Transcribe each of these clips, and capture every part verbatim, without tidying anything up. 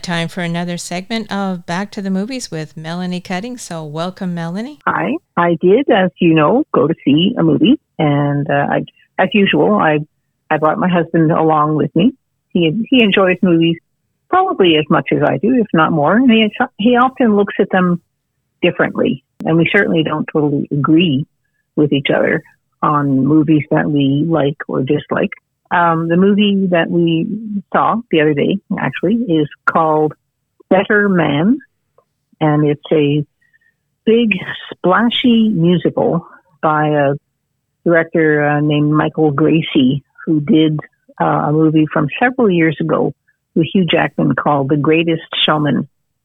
Time for another segment of Back to the Movies with Melanie Cutting. So welcome, Melanie. Hi. I did, as you know, go to see a movie. And uh, I, as usual, I I brought my husband along with me. He he enjoys movies probably as much as I do, if not more. And he, he often looks at them differently. And we certainly don't totally agree with each other on movies that we like or dislike. Um, the movie that we saw the other day, actually, is called Better Man, and it's a big, splashy musical by a director uh, named Michael Gracey, who did uh, a movie from several years ago with Hugh Jackman called The Greatest Showman,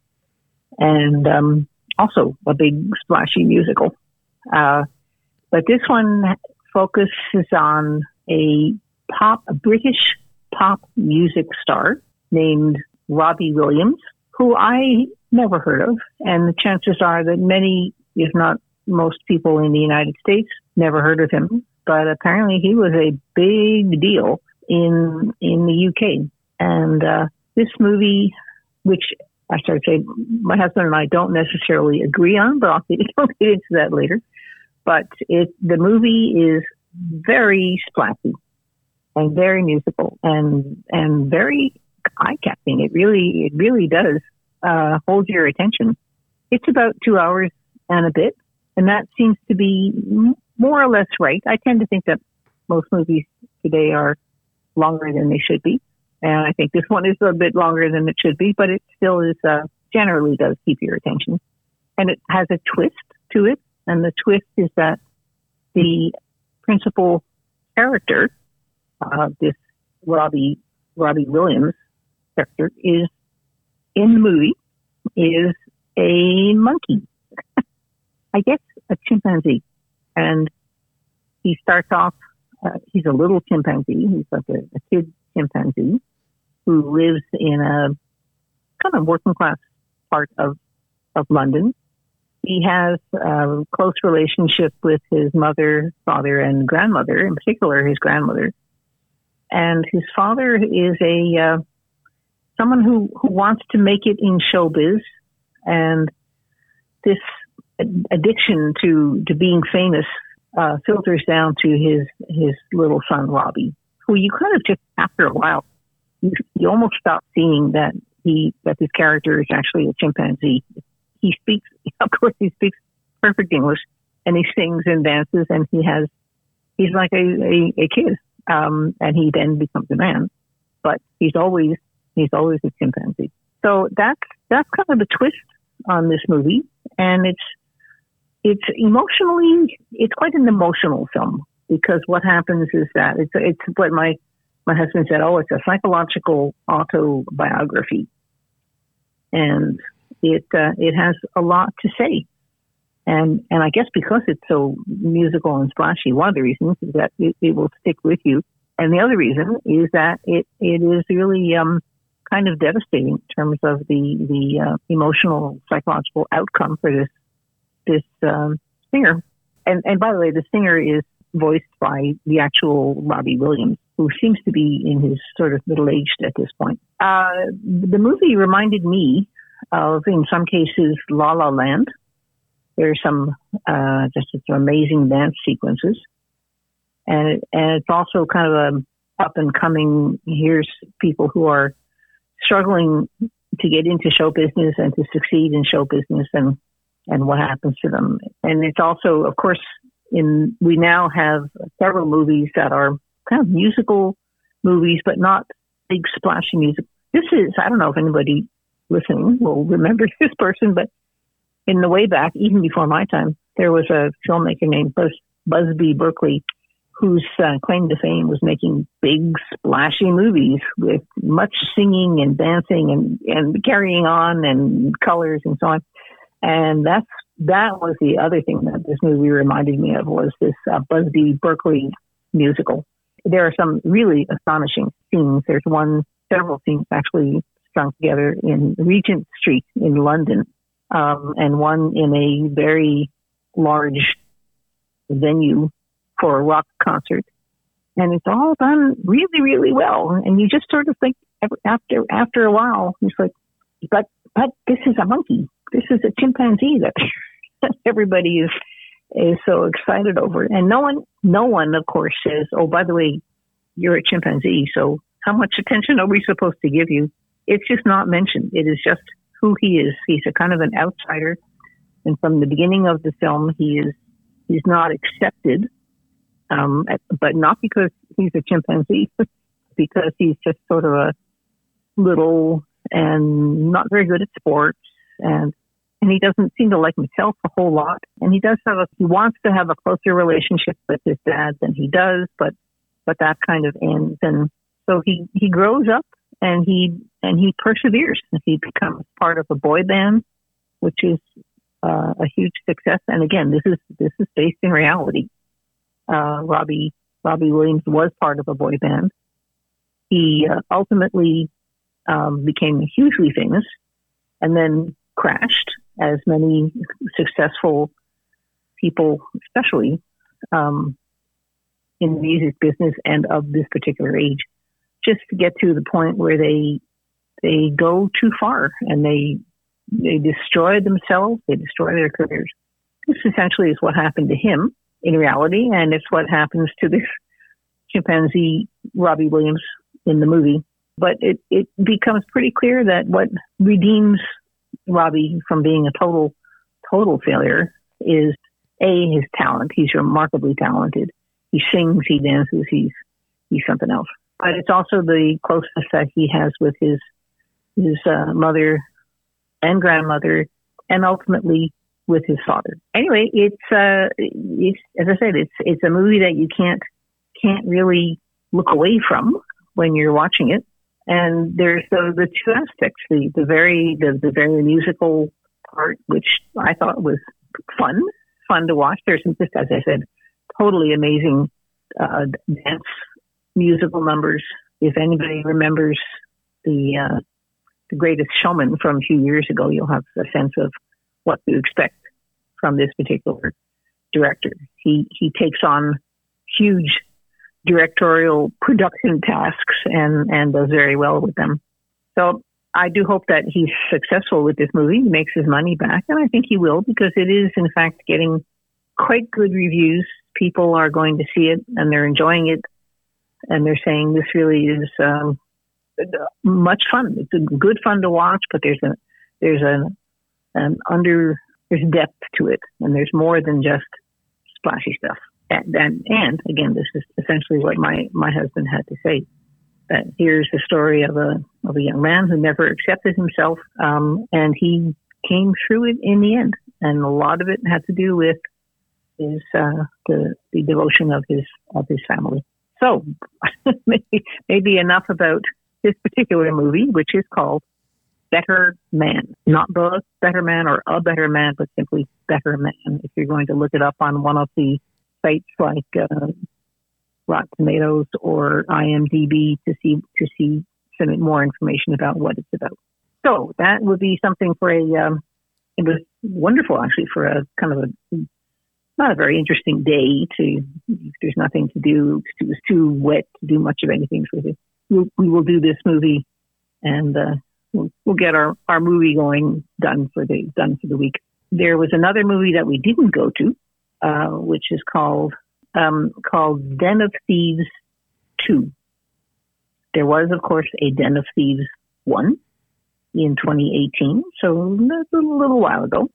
and um, also a big, splashy musical. Uh, but this one focuses on a pop, a British pop music star named Robbie Williams, who I never heard of. And the chances are that many, if not most people in the United States, never heard of him. But apparently he was a big deal in in the U K. And uh, this movie, which I started to say, my husband and I don't necessarily agree on, but I'll get, I'll get into that later. But it the movie is very splashy and very musical and and very eye-catching. It really, it really does uh, hold your attention. It's about two hours and a bit, and that seems to be more or less right. I tend to think that most movies today are longer than they should be, and I think this one is a bit longer than it should be, but it still is uh, generally does keep your attention. And it has a twist to it, and the twist is that the principal character, Uh, this Robbie Robbie Williams character, is in the movie is a monkey, I guess a chimpanzee, and he starts off. Uh, he's a little chimpanzee. He's like a, a kid chimpanzee who lives in a kind of working class part of of London. He has a close relationship with his mother, father, and grandmother. In particular, his grandmother. And his father is a uh, someone who, who wants to make it in showbiz, and this addiction to, to being famous uh, filters down to his his little son Robbie, who you kind of just after a while you, you almost stop seeing that he that this character is actually a chimpanzee. He speaks, of course, he speaks perfect English, and he sings and dances, and he has he's like a, a, a kid. Um, and he then becomes a man, but he's always he's always a chimpanzee. So that's that's kind of the twist on this movie, and it's it's emotionally it's quite an emotional film, because what happens is that it's it's what my my husband said. Oh, it's a psychological autobiography, and it uh, it has a lot to say. And and I guess because it's so musical and splashy, one of the reasons is that it, it will stick with you. And the other reason is that it, it is really um, kind of devastating in terms of the the uh, emotional, psychological outcome for this this um, singer. And and by the way, the singer is voiced by the actual Robbie Williams, who seems to be in his sort of middle aged at this point. Uh, the movie reminded me of, in some cases, La La Land. There's some uh, just some amazing dance sequences, and it, and it's also kind of a up and coming. Here's people who are struggling to get into show business and to succeed in show business, and and what happens to them. And it's also, of course, in we now have several movies that are kind of musical movies, but not big splashy music. This is I don't know if anybody listening will remember this person, but in the way back, even before my time, there was a filmmaker named Buzz, Busby Berkeley, whose uh, claim to fame was making big, splashy movies with much singing and dancing and, and carrying on and colors and so on. And that's that was the other thing that this movie reminded me of, was this uh, Busby Berkeley musical. There are some really astonishing scenes. There's one, several scenes actually strung together in Regent Street in London. Um, and one in a very large venue for a rock concert. And it's all done really, really well. And you just sort of think after after a while, it's like, but this is a monkey. This is a chimpanzee that everybody is is so excited over. And no one, no one, of course, says, oh, by the way, you're a chimpanzee, so how much attention are we supposed to give you? It's just not mentioned. It is just who he is. He's a kind of an outsider. And from the beginning of the film, he is he's not accepted, um, but not because he's a chimpanzee, because he's just sort of a little and not very good at sports, and and he doesn't seem to like himself a whole lot. And he does have a he wants to have a closer relationship with his dad than he does, but but that kind of ends. And so he he grows up and he and he perseveres. He becomes part of a boy band, which is uh, a huge success. And again, this is this is based in reality. Uh, Robbie Robbie Williams was part of a boy band. He uh, ultimately um, became hugely famous, and then crashed, as many successful people, especially um, in the music business and of this particular age, just to get to the point where they they go too far and they they destroy themselves, they destroy their careers. This essentially is what happened to him in reality, and it's what happens to this chimpanzee Robbie Williams in the movie. But it, it becomes pretty clear that what redeems Robbie from being a total, total failure is A, his talent. He's remarkably talented. He sings, he dances, he's, he's something else. But it's also the closeness that he has with his, his uh, mother and grandmother, and ultimately with his father. Anyway, it's, uh, it's, as I said, it's, it's a movie that you can't, can't really look away from when you're watching it. And there's the, the two aspects, the, the very, the, the very musical part, which I thought was fun, fun to watch. There's some, just as I said, totally amazing, uh, dance musical numbers. If anybody remembers the, uh, the Greatest Showman from a few years ago, you'll have a sense of what to expect from this particular director. He, he takes on huge directorial production tasks and, and does very well with them. So I do hope that he's successful with this movie, makes his money back, and I think he will, because it is, in fact, getting quite good reviews. People are going to see it, and they're enjoying it, and they're saying this really is um, much fun. It's a good fun to watch, but there's a there's a an under there's depth to it, and there's more than just splashy stuff. And, and, and again, this is essentially what my, my husband had to say, that here's the story of a, of a young man who never accepted himself. Um, and he came through it in the end. And a lot of it had to do with his, uh, the, the devotion of his, of his family. So maybe, maybe enough about this particular movie, which is called Better Man, not the Better Man or A Better Man, but simply Better Man. If you're going to look it up on one of the sites like uh, Rotten Tomatoes or IMDb to see to see some more information about what it's about. So that would be something for a. Um, it was wonderful actually for a kind of a not a very interesting day. To if there's nothing to do, it was too wet to do much of anything with it. We'll, we will do this movie, and uh, we'll, we'll get our, our movie going done for the done for the week. There was another movie that we didn't go to. Uh, which is called um, called Den of Thieves two. There was, of course, a Den of Thieves one in twenty eighteen, so that's a little while ago.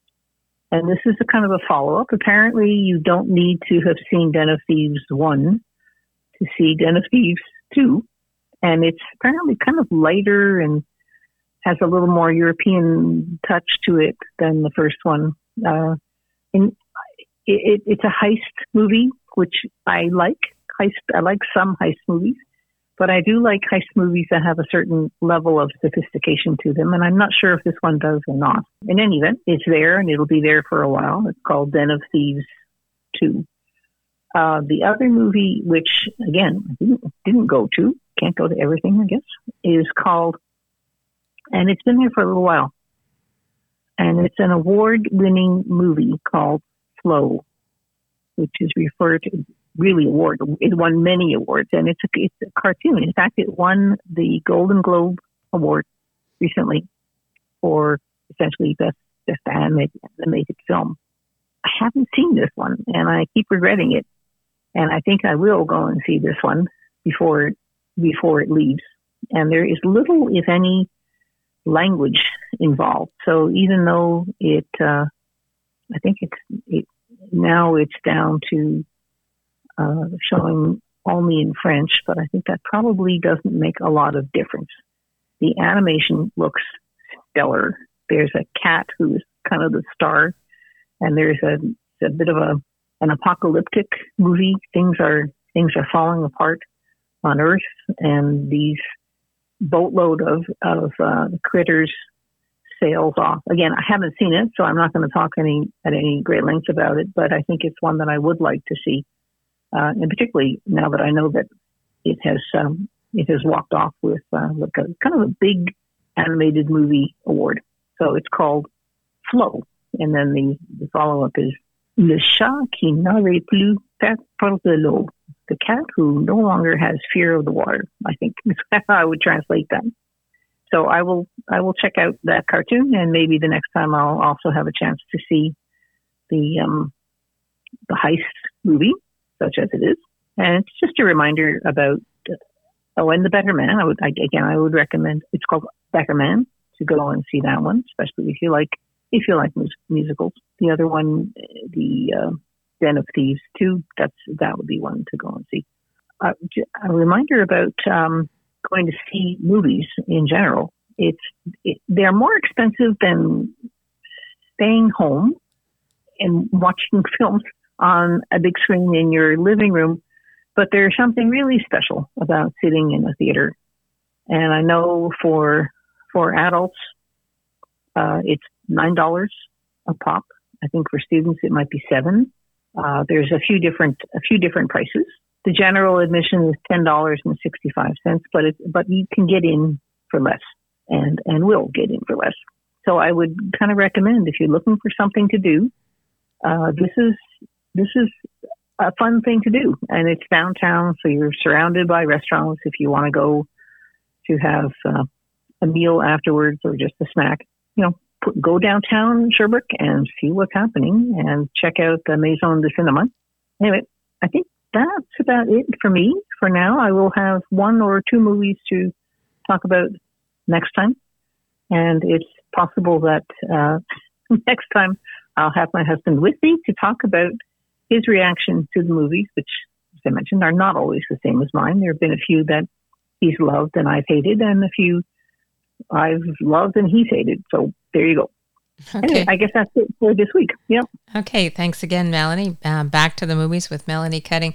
And this is a kind of a follow-up. Apparently, you don't need to have seen Den of Thieves one to see Den of Thieves two. And it's apparently kind of lighter and has a little more European touch to it than the first one. Uh, in It, it's a heist movie, which I like. Heist, I like some heist movies, but I do like heist movies that have a certain level of sophistication to them, and I'm not sure if this one does or not. In any event, it's there, and it'll be there for a while. It's called Den of Thieves two. Uh, the other movie, which, again, I didn't, didn't go to, can't go to everything, I guess, is called, and it's been there for a little while, and it's an award-winning movie called Flow, which is referred to really award. It won many awards, and it's a, it's a cartoon. In fact, it won the Golden Globe Award recently. for essentially best best animated, animated film. I haven't seen this one, and I keep regretting it. And I think I will go and see this one before before it leaves. And there is little, if any, language involved. So even though it, uh, I think it's it, now it's down to uh, showing only in French, but I think that probably doesn't make a lot of difference. The animation looks stellar. There's a cat who is kind of the star, and there's a, a bit of a an apocalyptic movie. Things are things are falling apart on Earth, and these boatload of of uh, critters sails off. Again, I haven't seen it, so I'm not going to talk any at any great length about it. But I think it's one that I would like to see, uh, and particularly now that I know that it has um, it has walked off with uh, like a kind of a big animated movie award. So it's called Flow, and then the, the follow up is Le chat qui n'aurait plus peur de l'eau. The cat who no longer has fear of the water, I think is how I would translate that. So I will I will check out that cartoon, and maybe the next time I'll also have a chance to see the um, the heist movie, such as it is. And it's just a reminder about uh, oh, and The Better Man. I would I, again I would recommend. It's called Better Man, to go and see that one, especially if you like if you like mus- musicals. The other one, the uh, Den of Thieves two, that's that would be one to go and see. Uh, a reminder about um, going to see movies in general. It's it, they're more expensive than staying home and watching films on a big screen in your living room, but there's something really special about sitting in a theater. And I know for for adults, uh, it's nine dollars a pop. I think for students it might be seven. Uh, there's a few different a few different prices. The general admission is ten dollars and sixty five cents, but it, but you can get in for less, and and will get in for less. So I would kind of recommend, if you're looking for something to do, uh, this is this is a fun thing to do, and it's downtown, so you're surrounded by restaurants. If you want to go to have uh, a meal afterwards or just a snack, you know, put, go downtown Sherbrooke and see what's happening, and check out the Maison de Cinema. Anyway, I think that's about it for me for now. I will have one or two movies to talk about next time, and it's possible that uh, next time I'll have my husband with me to talk about his reaction to the movies, which, as I mentioned, are not always the same as mine. There have been a few that he's loved and I've hated, and a few I've loved and he's hated. So there you go. Okay. Anyway, I guess that's it for this week. Yeah. Okay. Thanks again, Melanie. Uh, back to the movies with Melanie Cutting.